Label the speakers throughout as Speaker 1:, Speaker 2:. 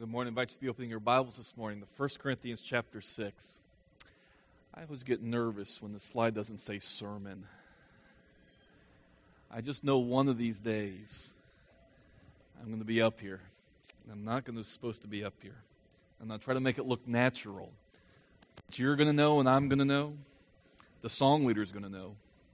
Speaker 1: Good morning. I invite you to be opening your Bibles this morning to 1 Corinthians chapter 6. I always get nervous when the slide doesn't say sermon. I just know one of these days I'm going to be up here. I'm not supposed to be up here. I'm not trying to make it look natural. But you're going to know and I'm going to know. The song leader's going to know.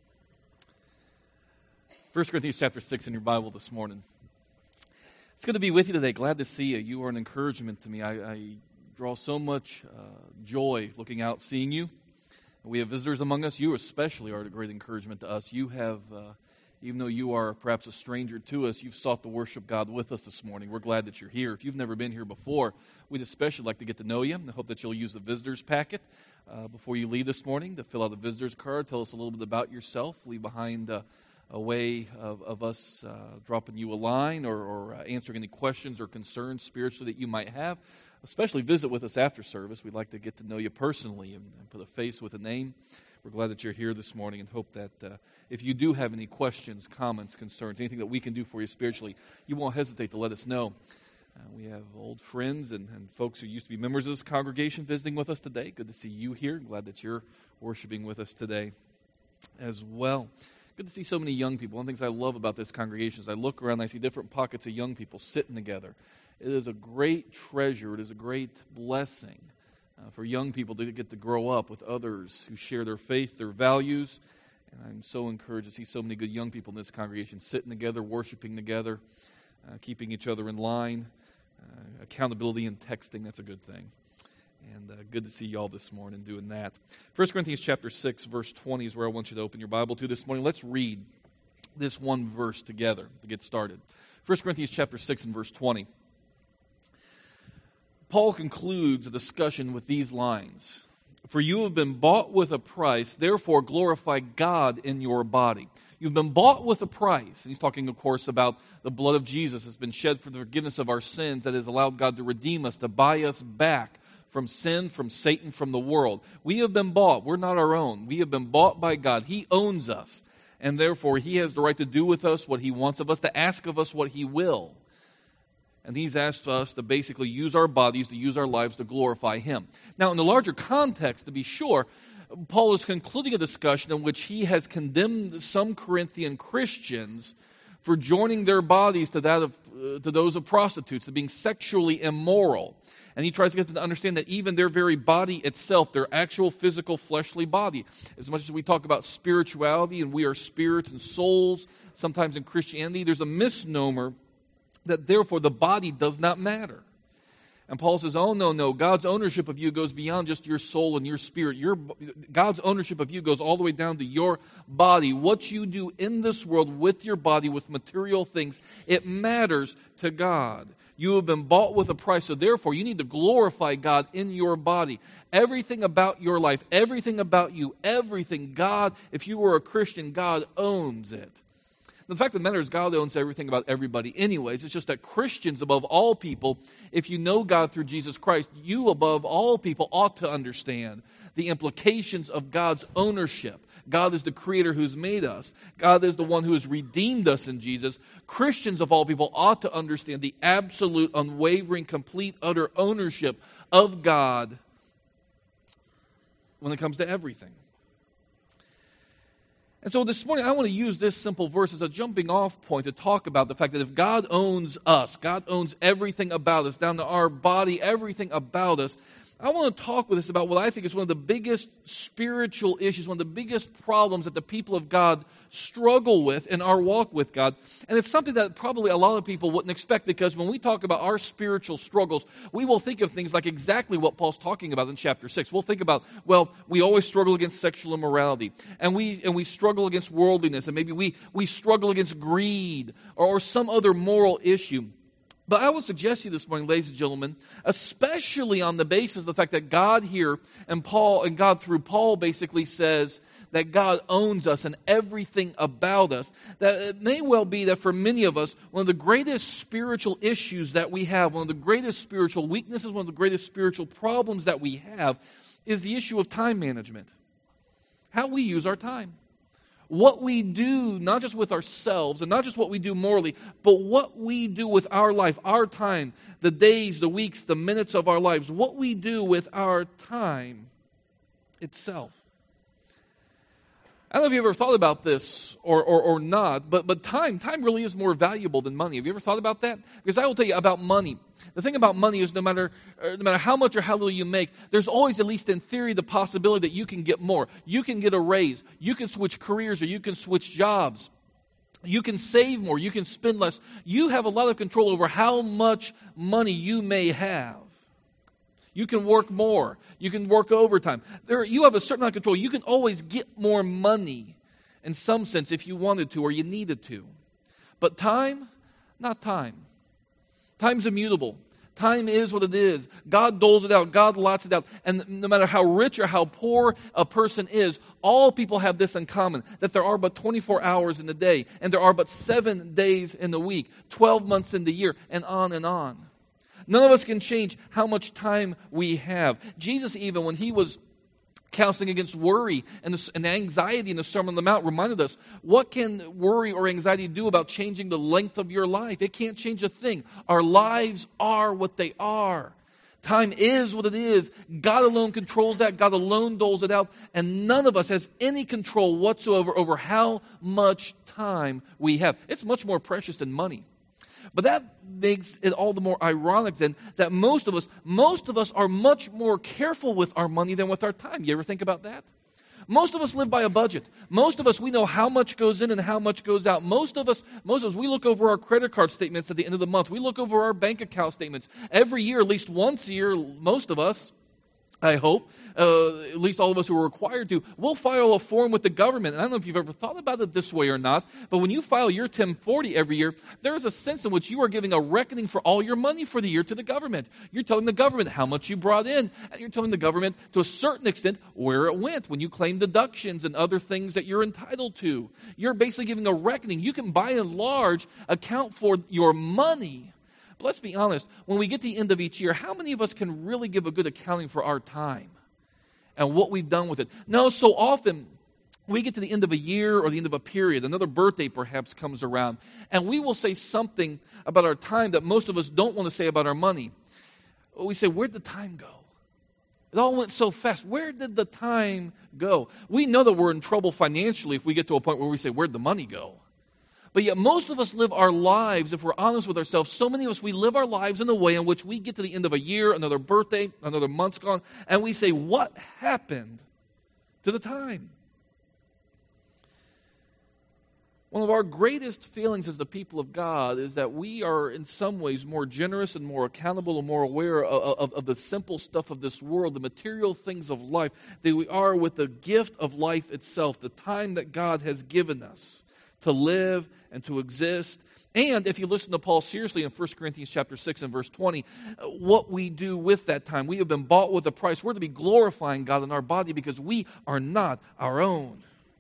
Speaker 1: 1 Corinthians chapter 6 in your Bible this morning. It's good to be with you today. Glad to see you. You are an encouragement to me. I draw so much joy looking out, seeing you. We have visitors among us. You especially are a great encouragement to us. You have, even though you are perhaps a stranger to us, you've sought to worship God with us this morning. We're glad that you're here. If you've never been here before, we'd especially like to get to know you. I hope that you'll use the visitors packet before you leave this morning to fill out the visitors card. Tell us a little bit about yourself. Leave behind a way of us dropping you a line or answering any questions or concerns spiritually that you might have. Especially visit with us after service. We'd like to get to know you personally and put a face with a name. We're glad that you're here this morning and hope that if you do have any questions, comments, concerns, anything that we can do for you spiritually, you won't hesitate to let us know. We have old friends and folks who used to be members of this congregation visiting with us today. Good to see you here. Glad that you're worshiping with us today as well. Good to see so many young people. One of the things I love about this congregation is I look around and I see different pockets of young people sitting together. It is a great treasure. It is a great blessing for young people to get to grow up with others who share their faith, their values. And I'm so encouraged to see so many good young people in this congregation sitting together, worshiping together, keeping each other in line. Accountability and texting, that's a good thing. And good to see you all this morning doing that. 1 Corinthians chapter 6, verse 20 is where I want you to open your Bible to this morning. Let's read this one verse together to get started. 1 Corinthians chapter 6 and verse 20. Paul concludes a discussion with these lines. For you have been bought with a price, therefore glorify God in your body. You've been bought with a price. And he's talking, of course, about the blood of Jesus has been shed for the forgiveness of our sins that has allowed God to redeem us, to buy us back from sin, from Satan, from the world. We have been bought. We're not our own. We have been bought by God. He owns us. And therefore, He has the right to do with us what He wants of us, to ask of us what He will. And He's asked us to basically use our bodies, to use our lives to glorify Him. Now, in the larger context, to be sure, Paul is concluding a discussion in which he has condemned some Corinthian Christians for joining their bodies to those of prostitutes, to being sexually immoral. And he tries to get them to understand that even their very body itself, their actual physical fleshly body, as much as we talk about spirituality and we are spirits and souls, sometimes in Christianity, there's a misnomer that therefore the body does not matter. And Paul says, oh, no, God's ownership of you goes beyond just your soul and your spirit. God's ownership of you goes all the way down to your body. What you do in this world with your body, with material things, it matters to God. You have been bought with a price, so therefore you need to glorify God in your body. Everything about your life, everything about you, everything, God, if you were a Christian, God owns it. The fact of the matter is God owns everything about everybody anyways. It's just that Christians above all people, if you know God through Jesus Christ, you above all people ought to understand the implications of God's ownership. God is the creator who's made us. God is the one who has redeemed us in Jesus. Christians of all people ought to understand the absolute, unwavering, complete, utter ownership of God when it comes to everything. And so this morning, I want to use this simple verse as a jumping off point to talk about the fact that if God owns us, God owns everything about us, down to our body, everything about us, I want to talk with us about what I think is one of the biggest spiritual issues, one of the biggest problems that the people of God struggle with in our walk with God. And it's something that probably a lot of people wouldn't expect, because when we talk about our spiritual struggles, we will think of things like exactly what Paul's talking about in chapter 6. We'll think about, well, we always struggle against sexual immorality, and we struggle against worldliness, and maybe we struggle against greed or some other moral issue. But I would suggest to you this morning, ladies and gentlemen, especially on the basis of the fact that God here and God through Paul basically says that God owns us and everything about us, that it may well be that for many of us, one of the greatest spiritual issues that we have, one of the greatest spiritual weaknesses, one of the greatest spiritual problems that we have is the issue of time management. How we use our time. What we do, not just with ourselves and not just what we do morally, but what we do with our life, our time, the days, the weeks, the minutes of our lives, what we do with our time itself. I don't know if you ever thought about this or not, but time really is more valuable than money. Have you ever thought about that? Because I will tell you about money. The thing about money is no matter how much or how little you make, there's always, at least in theory, the possibility that you can get more. You can get a raise. You can switch careers or you can switch jobs. You can save more. You can spend less. You have a lot of control over how much money you may have. You can work more. You can work overtime. You have a certain amount of control. You can always get more money in some sense if you wanted to or you needed to. But time, not time. Time's immutable. Time is what it is. God doles it out. God lots it out. And no matter how rich or how poor a person is, all people have this in common, that there are but 24 hours in a day, and there are but 7 days in the week, 12 months in the year, and on and on. None of us can change how much time we have. Jesus, even when he was counseling against worry and anxiety in the Sermon on the Mount, reminded us, what can worry or anxiety do about changing the length of your life? It can't change a thing. Our lives are what they are. Time is what it is. God alone controls that. God alone doles it out. And none of us has any control whatsoever over how much time we have. It's much more precious than money. But that makes it all the more ironic then that most of us are much more careful with our money than with our time. You ever think about that? Most of us live by a budget. Most of us, we know how much goes in and how much goes out. Most of us, we look over our credit card statements at the end of the month. We look over our bank account statements. Every year, at least once a year, most of us, I hope, at least all of us who are required to, we'll file a form with the government. And I don't know if you've ever thought about it this way or not, but when you file your 1040 every year, there is a sense in which you are giving a reckoning for all your money for the year to the government. You're telling the government how much you brought in, and you're telling the government to a certain extent where it went when you claim deductions and other things that you're entitled to. You're basically giving a reckoning. You can, by and large, account for your money. But let's be honest, when we get to the end of each year, how many of us can really give a good accounting for our time and what we've done with it? No, so often we get to the end of a year or the end of a period, another birthday perhaps comes around, and we will say something about our time that most of us don't want to say about our money. We say, where'd the time go? It all went so fast. Where did the time go? We know that we're in trouble financially if we get to a point where we say, where'd the money go? But yet most of us live our lives, if we're honest with ourselves, so many of us, we live our lives in a way in which we get to the end of a year, another birthday, another month's gone, and we say, what happened to the time? One of our greatest feelings as the people of God is that we are in some ways more generous and more accountable and more aware of the simple stuff of this world, the material things of life, than we are with the gift of life itself, the time that God has given us to live and to exist. And if you listen to Paul seriously in 1 Corinthians chapter 6 and verse 20, what we do with that time. We have been bought with a price. We're to be glorifying God in our body because we are not our own.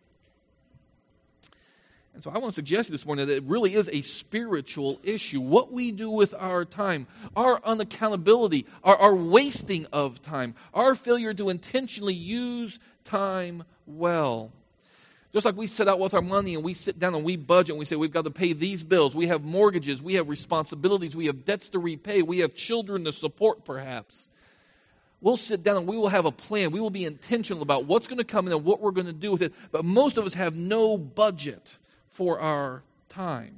Speaker 1: And so I want to suggest this morning that it really is a spiritual issue. What we do with our time, our unaccountability, our wasting of time, our failure to intentionally use time well. Just like we set out with our money and we sit down and we budget and we say we've got to pay these bills. We have mortgages. We have responsibilities. We have debts to repay. We have children to support perhaps. We'll sit down and we will have a plan. We will be intentional about what's going to come in and what we're going to do with it. But most of us have no budget for our time.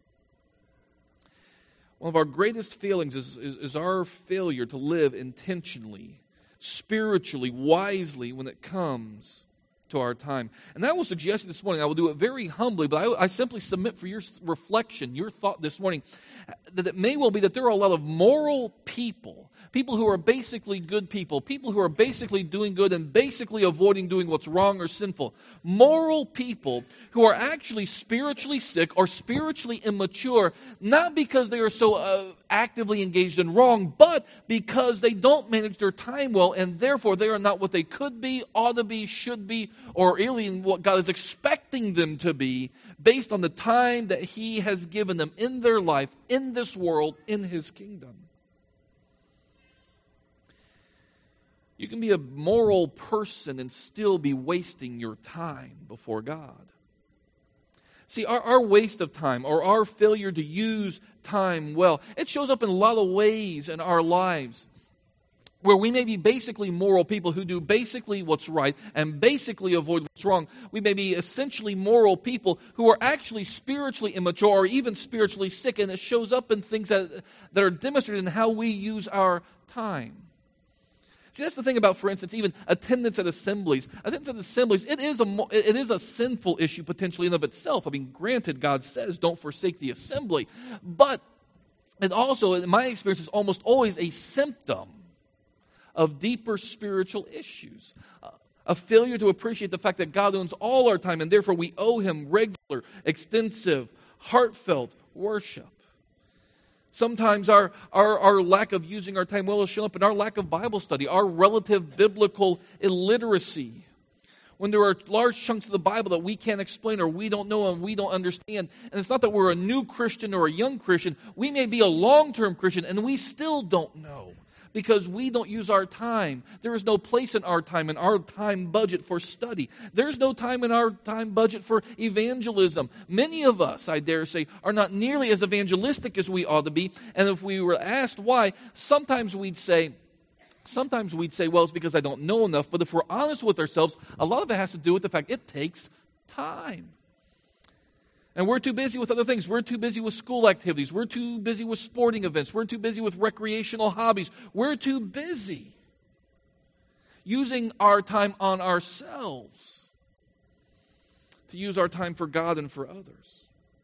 Speaker 1: One of our greatest failings is our failure to live intentionally, spiritually, wisely when it comes to our time. And I will suggest this morning, I will do it very humbly, but I simply submit for your reflection, your thought this morning, that it may well be that there are a lot of moral people who are basically good people who are basically doing good and basically avoiding doing what's wrong or sinful. Moral people who are actually spiritually sick or spiritually immature, not because they are so actively engaged in wrong, but because they don't manage their time well, and therefore they are not what they could be, ought to be, should be, or even what God is expecting them to be based on the time that He has given them in their life, in this world, in His kingdom. You can be a moral person and still be wasting your time before God. See, our waste of time or our failure to use time well, it shows up in a lot of ways in our lives where we may be basically moral people who do basically what's right and basically avoid what's wrong. We may be essentially moral people who are actually spiritually immature or even spiritually sick, and it shows up in things that are demonstrated in how we use our time. See, that's the thing about, for instance, even attendance at assemblies. Attendance at assemblies, it is a sinful issue potentially in of itself. I mean, granted, God says don't forsake the assembly, but it also, in my experience, is almost always a symptom of deeper spiritual issues. A failure to appreciate the fact that God owns all our time, and therefore we owe Him regular, extensive, heartfelt worship. Sometimes our lack of using our time well will show up in our lack of Bible study, our relative biblical illiteracy. When there are large chunks of the Bible that we can't explain or we don't know and we don't understand. And it's not that we're a new Christian or a young Christian. We may be a long-term Christian and we still don't know, because we don't use our time. There is no place in our time budget for study. There's no time in our time budget for evangelism. Many of us, I dare say, are not nearly as evangelistic as we ought to be. And if we were asked why, sometimes we'd say, well, it's because I don't know enough. But if we're honest with ourselves, a lot of it has to do with the fact it takes time. And we're too busy with other things. We're too busy with school activities. We're too busy with sporting events. We're too busy with recreational hobbies. We're too busy using our time on ourselves to use our time for God and for others.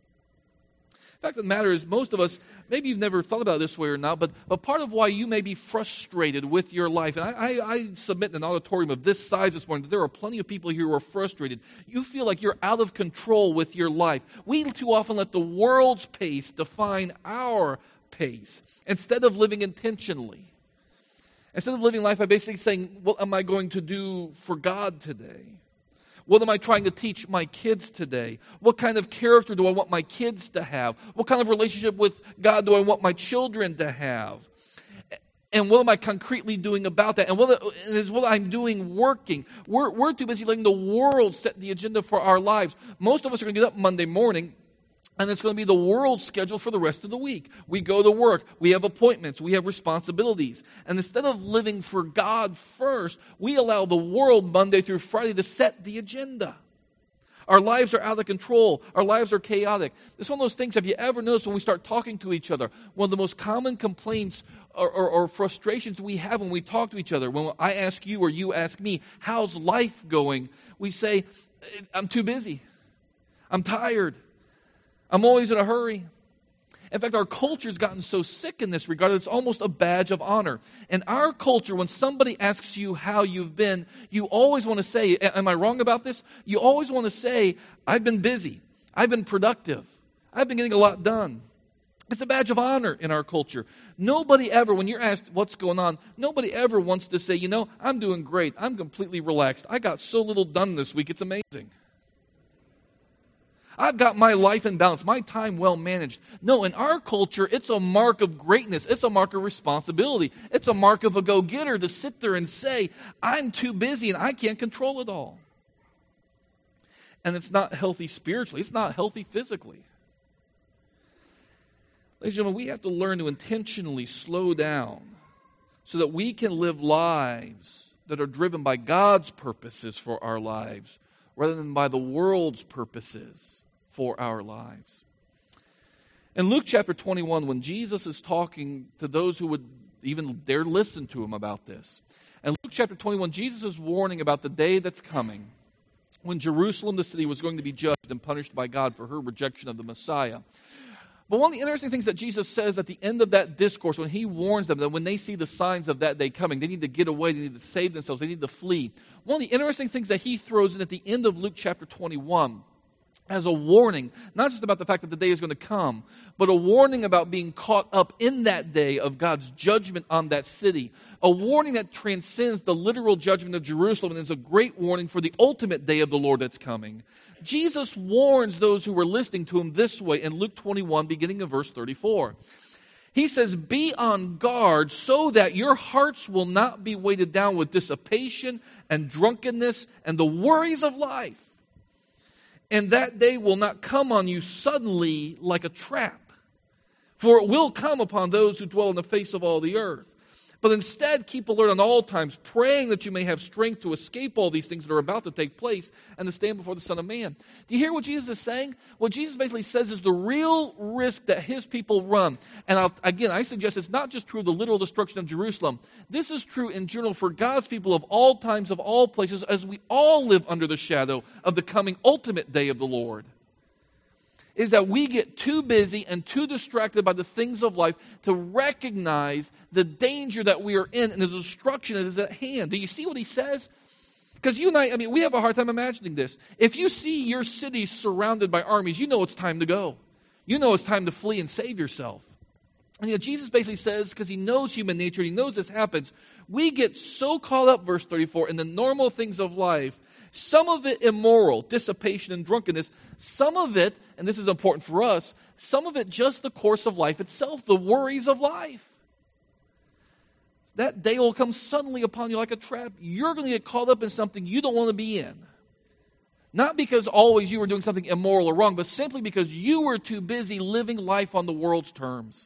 Speaker 1: The fact of the matter is, most of us, maybe you've never thought about it this way or not, but part of why you may be frustrated with your life, and I submit in an auditorium of this size this morning that there are plenty of people here who are frustrated. You feel like you're out of control with your life. We too often let the world's pace define our pace instead of living intentionally. Instead of living life by basically saying, what am I going to do for God today? What am I trying to teach my kids today? What kind of character do I want my kids to have? What kind of relationship with God do I want my children to have? And what am I concretely doing about that? And is what I'm doing working? We're too busy letting the world set the agenda for our lives. Most of us are going to get up Monday morning, and it's going to be the world's schedule for the rest of the week. We go to work. We have appointments. We have responsibilities. And instead of living for God first, we allow the world Monday through Friday to set the agenda. Our lives are out of control. Our lives are chaotic. It's one of those things, have you ever noticed when we start talking to each other, one of the most common complaints or frustrations we have when we talk to each other, when I ask you or you ask me, how's life going? We say, I'm too busy. I'm tired. I'm always in a hurry. In fact, our culture's gotten so sick in this regard, it's almost a badge of honor. In our culture, when somebody asks you how you've been, you always want to say, am I wrong about this? You always want to say, I've been busy. I've been productive. I've been getting a lot done. It's a badge of honor in our culture. Nobody ever, when you're asked what's going on, nobody ever wants to say, I'm doing great. I'm completely relaxed. I got so little done this week. It's amazing. I've got my life in balance, my time well managed. No, in our culture, it's a mark of greatness. It's a mark of responsibility. It's a mark of a go-getter to sit there and say, I'm too busy and I can't control it all. And it's not healthy spiritually. It's not healthy physically. Ladies and gentlemen, we have to learn to intentionally slow down so that we can live lives that are driven by God's purposes for our lives rather than by the world's purposes for our lives. In Luke chapter 21, when Jesus is talking to those who would even dare listen to him about this, in Luke chapter 21, Jesus is warning about the day that's coming when Jerusalem, the city, was going to be judged and punished by God for her rejection of the Messiah. But one of the interesting things that Jesus says at the end of that discourse, when he warns them that when they see the signs of that day coming, they need to get away, they need to save themselves, they need to flee. One of the interesting things that he throws in at the end of Luke chapter 21 as a warning, not just about the fact that the day is going to come, but a warning about being caught up in that day of God's judgment on that city. A warning that transcends the literal judgment of Jerusalem and is a great warning for the ultimate day of the Lord that's coming. Jesus warns those who were listening to him this way in Luke 21, beginning in verse 34. He says, be on guard so that your hearts will not be weighted down with dissipation and drunkenness and the worries of life. And that day will not come on you suddenly like a trap, for it will come upon those who dwell on the face of all the earth. But instead, keep alert on all times, praying that you may have strength to escape all these things that are about to take place and to stand before the Son of Man. Do you hear what Jesus is saying? What Jesus basically says is the real risk that his people run. And I suggest it's not just true of the literal destruction of Jerusalem. This is true in general for God's people of all times, of all places, as we all live under the shadow of the coming ultimate day of the Lord. Is that we get too busy and too distracted by the things of life to recognize the danger that we are in and the destruction that is at hand. Do you see what he says? Because you and I we have a hard time imagining this. If you see your city surrounded by armies, you know it's time to go. You know it's time to flee and save yourself. And Jesus basically says, because he knows human nature, he knows this happens, we get so caught up, verse 34, in the normal things of life, some of it immoral, dissipation and drunkenness, some of it, and this is important for us, some of it just the course of life itself, the worries of life. That day will come suddenly upon you like a trap. You're going to get caught up in something you don't want to be in. Not because always you were doing something immoral or wrong, but simply because you were too busy living life on the world's terms.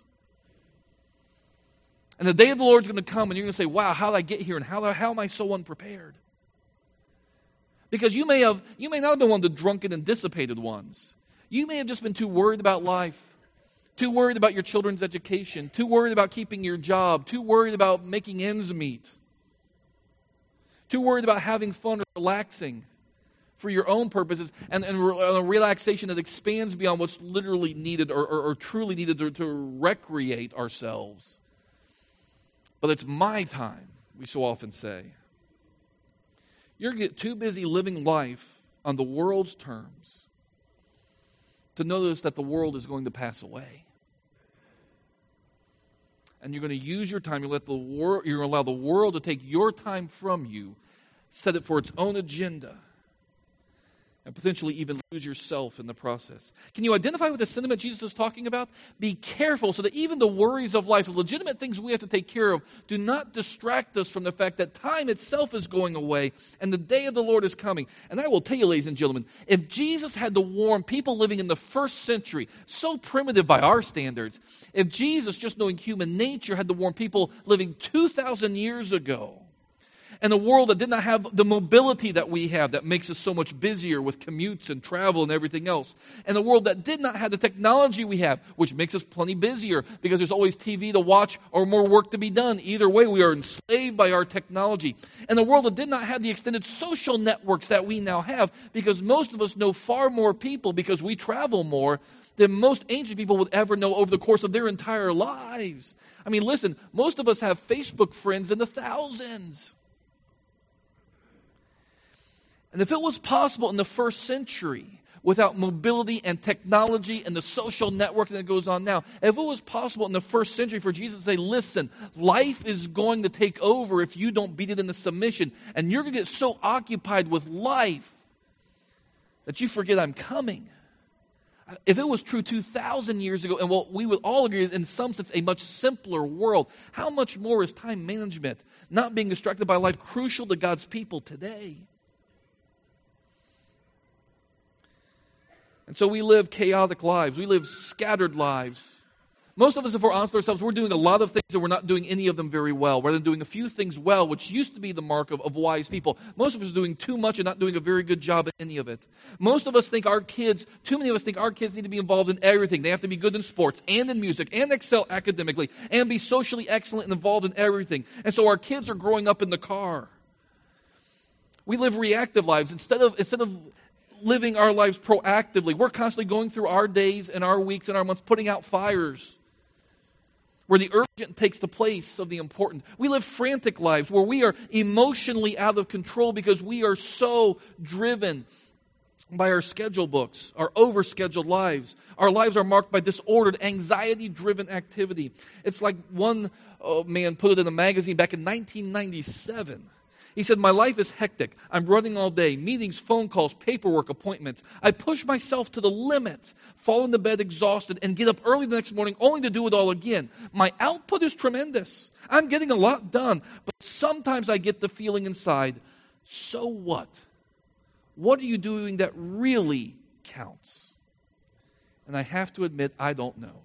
Speaker 1: And the day of the Lord is going to come and you're going to say, wow, how did I get here and how am I so unprepared? Because you may not have been one of the drunken and dissipated ones. You may have just been too worried about life, too worried about your children's education, too worried about keeping your job, too worried about making ends meet, too worried about having fun or relaxing for your own purposes and a relaxation that expands beyond what's literally needed or truly needed to recreate ourselves. But it's my time, we so often say. You're going to get too busy living life on the world's terms to notice that the world is going to pass away. And you're going to use your time, you're going to allow the world to take your time from you, set it for its own agenda, and potentially even lose yourself in the process. Can you identify with the sentiment Jesus is talking about? Be careful so that even the worries of life, the legitimate things we have to take care of, do not distract us from the fact that time itself is going away and the day of the Lord is coming. And I will tell you, ladies and gentlemen, if Jesus had to warn people living in the first century, so primitive by our standards, if Jesus, just knowing human nature, had to warn people living 2,000 years ago, and a world that did not have the mobility that we have that makes us so much busier with commutes and travel and everything else. And a world that did not have the technology we have, which makes us plenty busier because there's always TV to watch or more work to be done. Either way, we are enslaved by our technology. And a world that did not have the extended social networks that we now have because most of us know far more people because we travel more than most ancient people would ever know over the course of their entire lives. I mean, listen, most of us have Facebook friends in the thousands. And if it was possible in the first century, without mobility and technology and the social networking that goes on now, if it was possible in the first century for Jesus to say, listen, life is going to take over if you don't beat it into submission, and you're going to get so occupied with life that you forget I'm coming. If it was true 2,000 years ago, and what we would all agree is in some sense a much simpler world, how much more is time management, not being distracted by life, crucial to God's people today? And so we live chaotic lives. We live scattered lives. Most of us, if we're honest with ourselves, we're doing a lot of things and we're not doing any of them very well. Rather than doing a few things well, which used to be the mark of wise people. Most of us are doing too much and not doing a very good job at any of it. Most of us think too many of us think our kids need to be involved in everything. They have to be good in sports and in music and excel academically and be socially excellent and involved in everything. And so our kids are growing up in the car. We live reactive lives instead of living our lives proactively. We're constantly going through our days and our weeks and our months, putting out fires where the urgent takes the place of the important. We live frantic lives where we are emotionally out of control because we are so driven by our schedule books, our overscheduled lives. Our lives are marked by disordered, anxiety-driven activity. It's like one man put it in a magazine back in 1997. He said, my life is hectic. I'm running all day. Meetings, phone calls, paperwork, appointments. I push myself to the limit, fall into bed exhausted, and get up early the next morning only to do it all again. My output is tremendous. I'm getting a lot done. But sometimes I get the feeling inside, so what? What are you doing that really counts? And I have to admit, I don't know.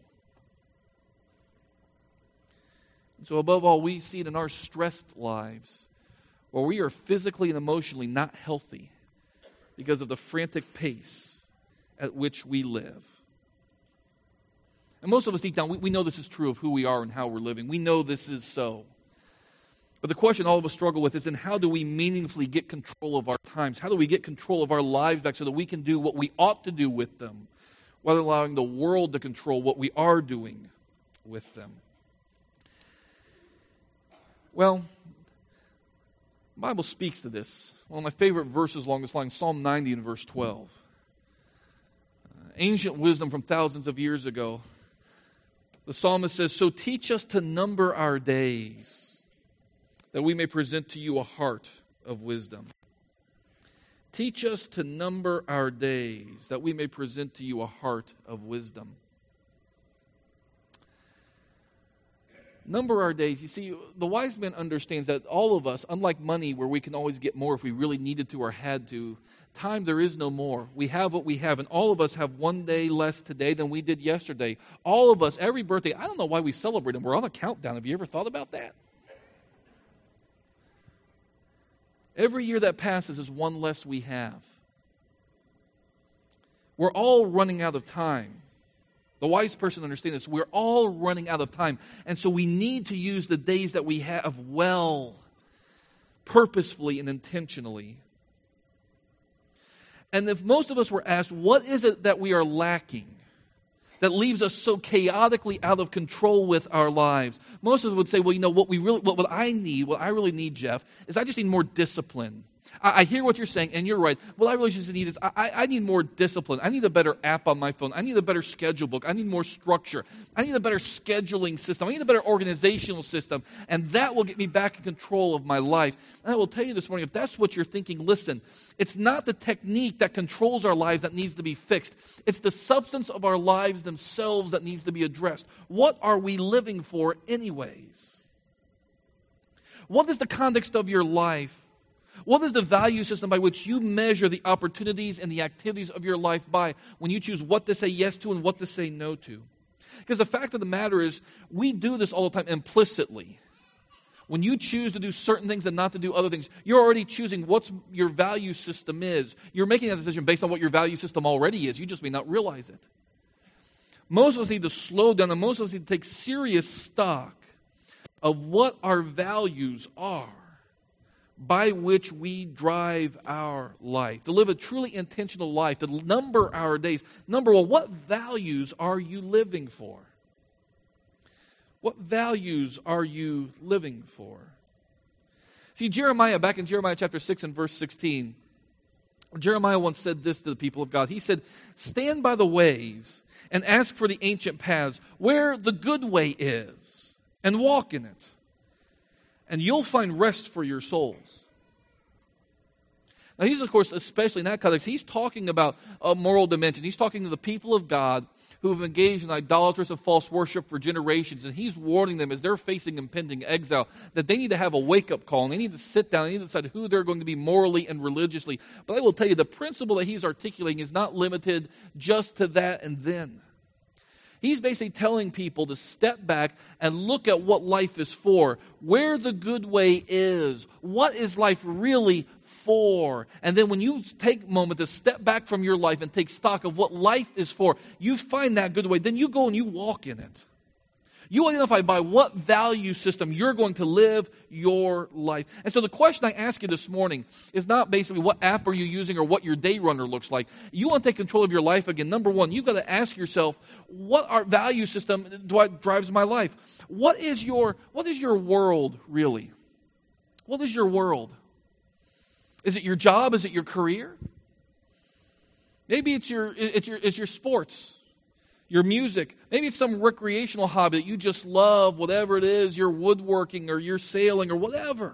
Speaker 1: And so above all, we see it in our stressed lives, where we are physically and emotionally not healthy because of the frantic pace at which we live. And most of us deep down, we know this is true of who we are and how we're living. We know this is so. But the question all of us struggle with is, then how do we meaningfully get control of our times? How do we get control of our lives back so that we can do what we ought to do with them, rather than allowing the world to control what we are doing with them? Well, the Bible speaks to this. One of my favorite verses along this line, Psalm 90 and verse 12. Ancient wisdom from thousands of years ago. The psalmist says, "So teach us to number our days, that we may present to you a heart of wisdom." Teach us to number our days, that we may present to you a heart of wisdom. Number our days. You see, the wise man understands that all of us, unlike money where we can always get more if we really needed to or had to, time there is no more. We have what we have, and all of us have one day less today than we did yesterday. All of us, every birthday, I don't know why we celebrate them. We're on a countdown. Have you ever thought about that? Every year that passes is one less we have. We're all running out of time. The wise person understands this. We're all running out of time. And so we need to use the days that we have well, purposefully and intentionally. And if most of us were asked, what is it that we are lacking that leaves us so chaotically out of control with our lives? Most of us would say, well, you know, what I really need, Jeff, is I just need more discipline. I hear what you're saying, and you're right. What I really just need is I need more discipline. I need a better app on my phone. I need a better schedule book. I need more structure. I need a better scheduling system. I need a better organizational system, and that will get me back in control of my life. And I will tell you this morning, if that's what you're thinking, listen, it's not the technique that controls our lives that needs to be fixed. It's the substance of our lives themselves that needs to be addressed. What are we living for anyways? What is the context of your life? What is the value system by which you measure the opportunities and the activities of your life by when you choose what to say yes to and what to say no to? Because the fact of the matter is, we do this all the time implicitly. When you choose to do certain things and not to do other things, you're already choosing what your value system is. You're making that decision based on what your value system already is. You just may not realize it. Most of us need to slow down, and most of us need to take serious stock of what our values are, by which we drive our life, to live a truly intentional life, to number our days. Number one, what values are you living for? What values are you living for? See, Jeremiah, back in Jeremiah chapter 6 and verse 16, Jeremiah once said this to the people of God. He said, "Stand by the ways and ask for the ancient paths, where the good way is, and walk in it. And you'll find rest for your souls." Now, he's, of course, especially in that context, he's talking about a moral dimension. He's talking to the people of God who have engaged in idolatrous and false worship for generations, and he's warning them as they're facing impending exile that they need to have a wake-up call, and they need to sit down and they need to decide who they're going to be morally and religiously. But I will tell you, the principle that he's articulating is not limited just to that and then. He's basically telling people to step back and look at what life is for, where the good way is, what is life really for. And then when you take a moment to step back from your life and take stock of what life is for, you find that good way, then you go and you walk in it. You identify by what value system you're going to live your life. And so the question I ask you this morning is not basically what app are you using or what your day runner looks like. You want to take control of your life again. Number one, you've got to ask yourself, what value system drives my life? What is your world really? What is your world? Is it your job? Is it your career? Maybe it's your sports. Your music. Maybe it's some recreational hobby that you just love, whatever it is, you're woodworking or you're sailing or whatever.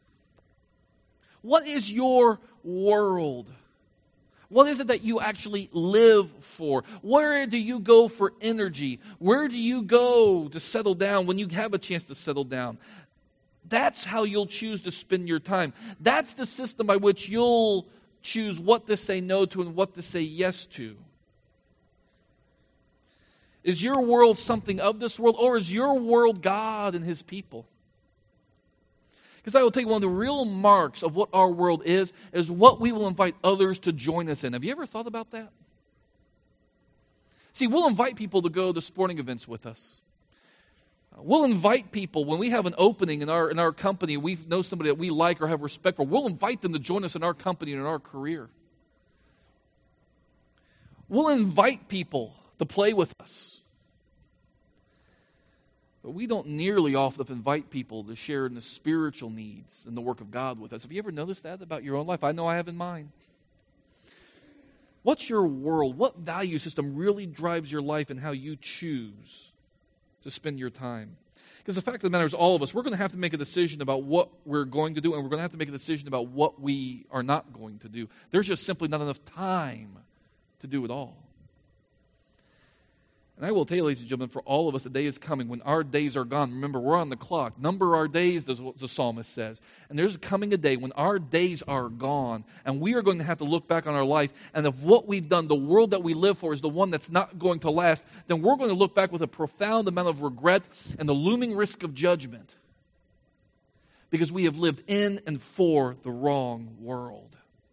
Speaker 1: What is your world? What is it that you actually live for? Where do you go for energy? Where do you go to settle down when you have a chance to settle down? That's how you'll choose to spend your time. That's the system by which you'll choose what to say no to and what to say yes to? Is your world something of this world, or is your world God and His people? Because I will tell you, one of the real marks of what our world is what we will invite others to join us in. Have you ever thought about that? See, we'll invite people to go to sporting events with us. We'll invite people when we have an opening in our company, we know somebody that we like or have respect for, we'll invite them to join us in our company and in our career. We'll invite people to play with us. But we don't nearly often invite people to share in the spiritual needs and the work of God with us. Have you ever noticed that about your own life? I know I have in mine. What's your world? What value system really drives your life and how you choose to spend your time? Because the fact of the matter is, all of us, we're going to have to make a decision about what we're going to do, and we're going to have to make a decision about what we are not going to do. There's just simply not enough time to do it all. And I will tell you, ladies and gentlemen, for all of us, the day is coming when our days are gone. Remember, we're on the clock. Number our days, that's what the psalmist says. And there's coming a day when our days are gone, and we are going to have to look back on our life, and if what we've done, the world that we live for, is the one that's not going to last, then we're going to look back with a profound amount of regret and the looming risk of judgment, because we have lived in and for the wrong world.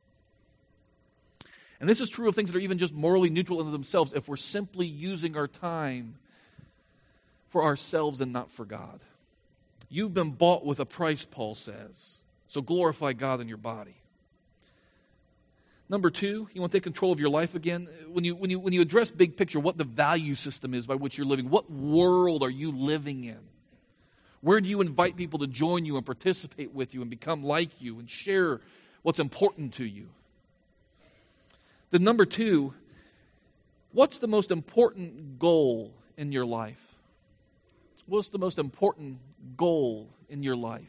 Speaker 1: And this is true of things that are even just morally neutral in themselves, if we're simply using our time for ourselves and not for God. You've been bought with a price, Paul says, so glorify God in your body. Number two, you want to take control of your life again? When you address big picture, what the value system is by which you're living, what world are you living in? Where do you invite people to join you and participate with you and become like you and share what's important to you? Then number two, what's the most important goal in your life? What's the most important goal in your life?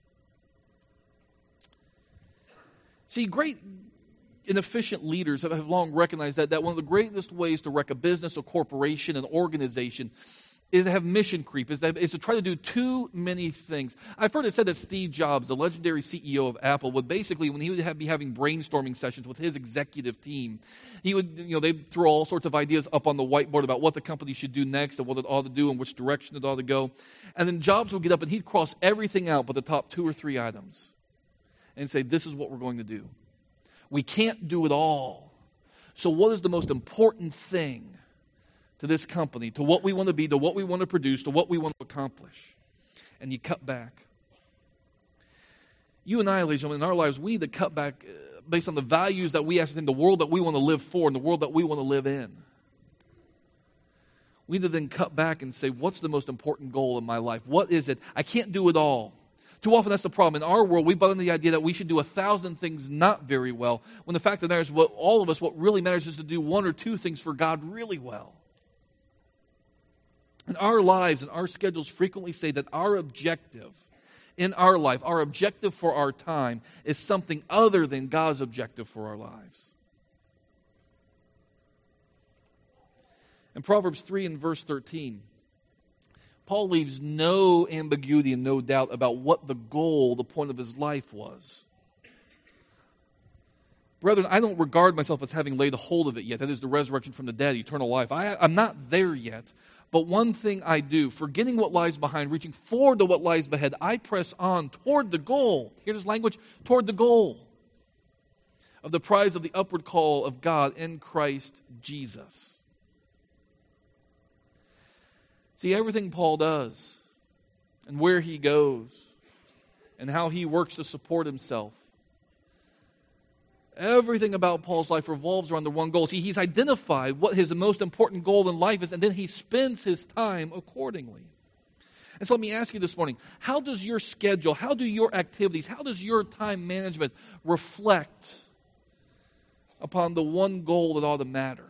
Speaker 1: See, great and efficient leaders have long recognized that one of the greatest ways to wreck a business, a corporation, an organization is to have mission creep, is to try to do too many things. I've heard it said that Steve Jobs, the legendary CEO of Apple, would basically, when he would be having brainstorming sessions with his executive team, he would, they'd throw all sorts of ideas up on the whiteboard about what the company should do next and what it ought to do and which direction it ought to go. And then Jobs would get up and he'd cross everything out but the top 2 or 3 items and say, this is what we're going to do. We can't do it all. So what is the most important thing to this company, to what we want to be, to what we want to produce, to what we want to accomplish? And you cut back. You and I, ladies and gentlemen, in our lives, we need to cut back based on the values that we ascertain, the world that we want to live for and the world that we want to live in. We need to then cut back and say, what's the most important goal in my life? What is it? I can't do it all. Too often that's the problem. In our world, we bought into the idea that we should do 1,000 things not very well, when the fact of the matter is, what really matters is to do 1 or 2 things for God really well. And our lives and our schedules frequently say that our objective in our life, our objective for our time, is something other than God's objective for our lives. In Proverbs 3 and verse 13, Paul leaves no ambiguity and no doubt about what the goal, the point of his life was. Brethren, I don't regard myself as having laid hold of it yet. That is the resurrection from the dead, eternal life. I'm not there yet. But one thing I do, forgetting what lies behind, reaching forward to what lies ahead, I press on toward the goal. Hear this language? Toward the goal of the prize of the upward call of God in Christ Jesus. See, everything Paul does and where he goes and how he works to support himself, everything about Paul's life revolves around the one goal. See, he's identified what his most important goal in life is, and then he spends his time accordingly. And so let me ask you this morning, how does your schedule, how do your activities, how does your time management reflect upon the one goal that ought to matter?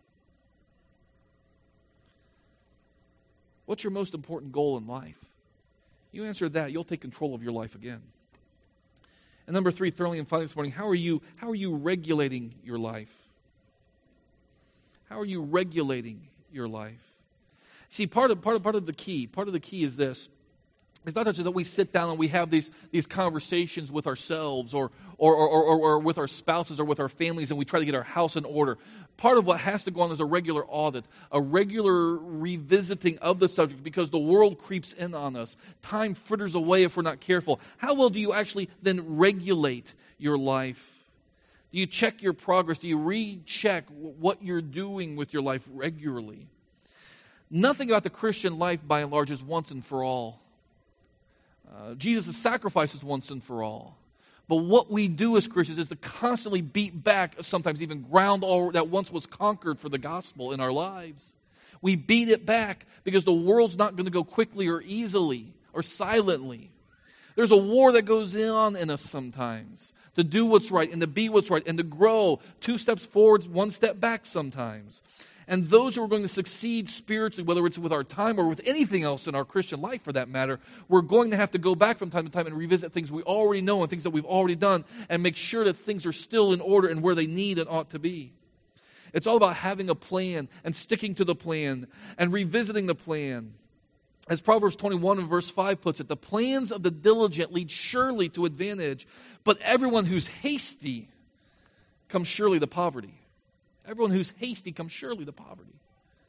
Speaker 1: What's your most important goal in life? You answer that, you'll take control of your life again. And number 3, thirdly and finally this morning, how are you regulating your life? How are you regulating your life? See, part of the key is this, It's not just that we sit down and we have these conversations with ourselves or with our spouses or with our families and we try to get our house in order. Part of what has to go on is a regular audit, a regular revisiting of the subject because the world creeps in on us. Time fritters away if we're not careful. How well do you actually then regulate your life? Do you check your progress? Do you recheck what you're doing with your life regularly? Nothing about the Christian life, by and large, is once and for all. Jesus' sacrifice is once and for all. But what we do as Christians is to constantly beat back, sometimes even ground all that once was conquered for the gospel in our lives. We beat it back because the world's not going to go quickly or easily or silently. There's a war that goes on in us sometimes to do what's right and to be what's right and to grow 2 steps forward, 1 step back sometimes. And those who are going to succeed spiritually, whether it's with our time or with anything else in our Christian life for that matter, we're going to have to go back from time to time and revisit things we already know and things that we've already done and make sure that things are still in order and where they need and ought to be. It's all about having a plan and sticking to the plan and revisiting the plan. As Proverbs 21 and verse 5 puts it, the plans of the diligent lead surely to advantage, but everyone who's hasty comes surely to poverty. Everyone who's hasty comes surely to poverty.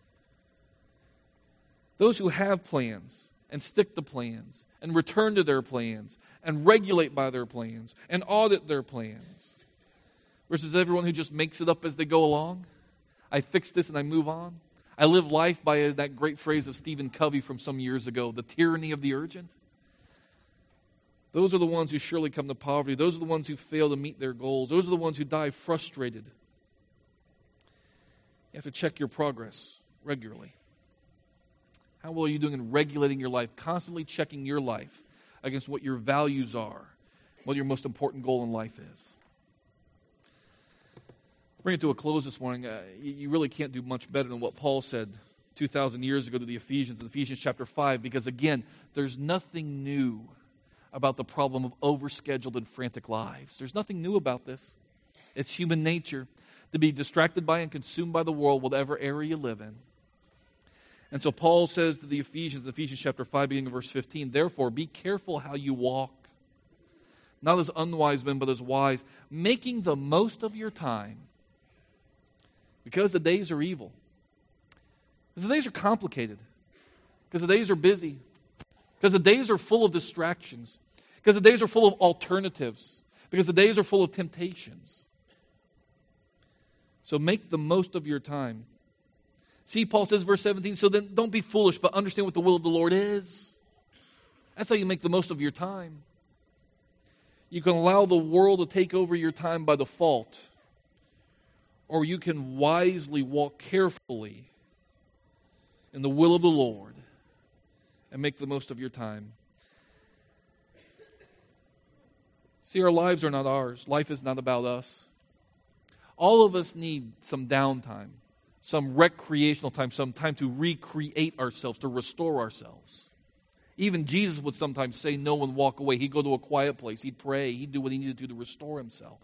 Speaker 1: Those who have plans and stick to plans and return to their plans and regulate by their plans and audit their plans versus everyone who just makes it up as they go along. I fix this and I move on. I live life by that great phrase of Stephen Covey from some years ago, the tyranny of the urgent. Those are the ones who surely come to poverty. Those are the ones who fail to meet their goals. Those are the ones who die frustrated. You have to check your progress regularly. How well are you doing in regulating your life? Constantly checking your life against what your values are, what your most important goal in life is. Bring it to a close this morning. You really can't do much better than what Paul said 2,000 years ago to the Ephesians, in Ephesians chapter 5, because again, there's nothing new about the problem of overscheduled and frantic lives. There's nothing new about this. It's human nature to be distracted by and consumed by the world, whatever area you live in. And so Paul says to the Ephesians, in Ephesians chapter 5, beginning of verse 15, therefore be careful how you walk, not as unwise men, but as wise, making the most of your time, because the days are evil. Because the days are complicated. Because the days are busy. Because the days are full of distractions. Because the days are full of alternatives. Because the days are full of temptations. So make the most of your time. See, Paul says, verse 17, so then don't be foolish, but understand what the will of the Lord is. That's how you make the most of your time. You can allow the world to take over your time by default, or you can wisely walk carefully in the will of the Lord and make the most of your time. See, our lives are not ours. Life is not about us. All of us need some downtime, some recreational time, some time to recreate ourselves, to restore ourselves. Even Jesus would sometimes say no and walk away. He'd go to a quiet place. He'd pray. He'd do what he needed to do to restore himself.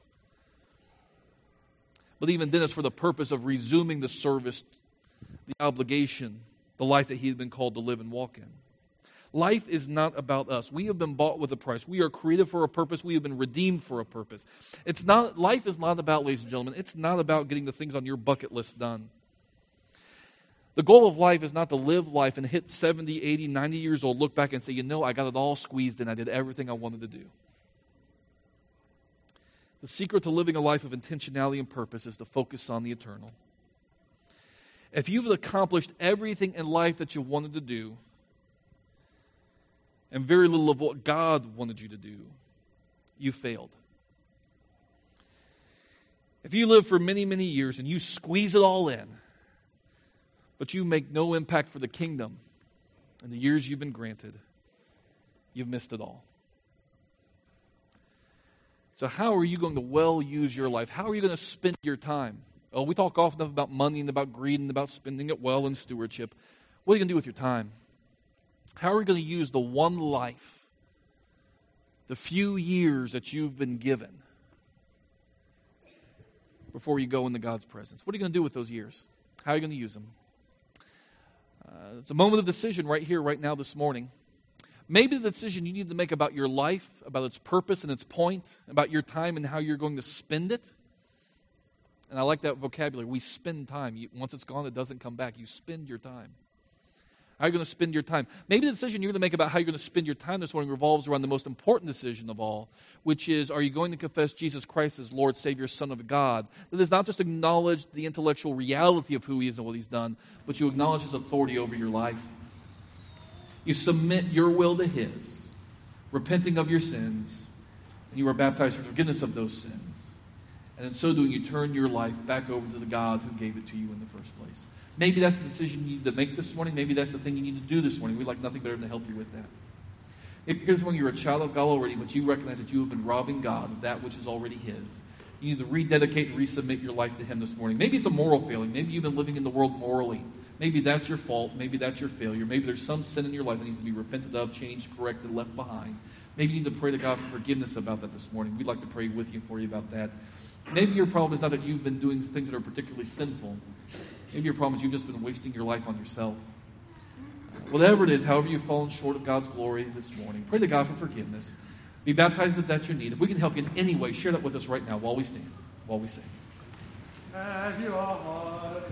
Speaker 1: But even then, it's for the purpose of resuming the service, the obligation, the life that he had been called to live and walk in. Life is not about us. We have been bought with a price. We are created for a purpose. We have been redeemed for a purpose. Life is not about, ladies and gentlemen, it's not about getting the things on your bucket list done. The goal of life is not to live life and hit 70, 80, 90 years old, look back and say, I got it all squeezed in. I did everything I wanted to do. The secret to living a life of intentionality and purpose is to focus on the eternal. If you've accomplished everything in life that you wanted to do, and very little of what God wanted you to do, you failed. If you live for many, many years and you squeeze it all in, but you make no impact for the kingdom in the years you've been granted, you've missed it all. So how are you going to well use your life? How are you going to spend your time? Oh, we talk often about money and about greed and about spending it well and stewardship. What are you going to do with your time? How are you going to use the one life, the few years that you've been given before you go into God's presence? What are you going to do with those years? How are you going to use them? It's a moment of decision right here, right now, this morning. Maybe the decision you need to make about your life, about its purpose and its point, about your time and how you're going to spend it. And I like that vocabulary. We spend time. Once it's gone, it doesn't come back. You spend your time. How are you going to spend your time? Maybe the decision you're going to make about how you're going to spend your time this morning revolves around the most important decision of all, which is, are you going to confess Jesus Christ as Lord, Savior, Son of God? That is not just acknowledge the intellectual reality of who He is and what He's done, but you acknowledge His authority over your life. You submit your will to His, repenting of your sins, and you are baptized for forgiveness of those sins. And in so doing, you turn your life back over to the God who gave it to you in the first place. Maybe that's the decision you need to make this morning. Maybe that's the thing you need to do this morning. We'd like nothing better than to help you with that. If you're here this morning, you're a child of God already, but you recognize that you have been robbing God of that which is already His. You need to rededicate and resubmit your life to Him this morning. Maybe it's a moral failing. Maybe you've been living in the world morally. Maybe that's your fault. Maybe that's your failure. Maybe there's some sin in your life that needs to be repented of, changed, corrected, left behind. Maybe you need to pray to God for forgiveness about that this morning. We'd like to pray with you and for you about that. Maybe your problem is not that you've been doing things that are particularly sinful. Maybe your problem is you've just been wasting your life on yourself. Whatever it is, however you've fallen short of God's glory this morning, pray to God for forgiveness. Be baptized if that's your need. If we can help you in any way, share that with us right now while we stand, while we sing.